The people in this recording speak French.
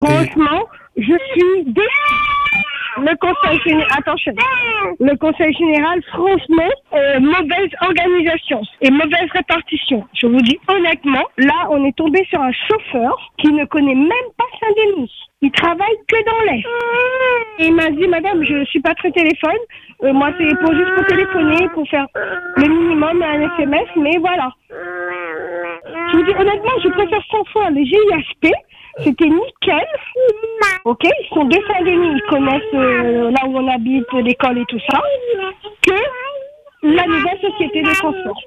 Franchement, je suis déçue. Le conseil général, franchement, mauvaise organisation et mauvaise répartition. Je vous dis honnêtement, là, on est tombé sur un chauffeur qui ne connaît même pas Saint-Denis. Il travaille que dans l'Est. Et il m'a dit, madame, je suis pas très téléphone. Moi, c'est juste pour téléphoner, pour faire le minimum, un SMS, mais voilà. Je vous dis honnêtement, je préfère 100 fois les GIHP. C'était nickel. Ok, ils sont de Saint-Denis, ils connaissent là où on habite, l'école et tout ça, que la nouvelle société de transport.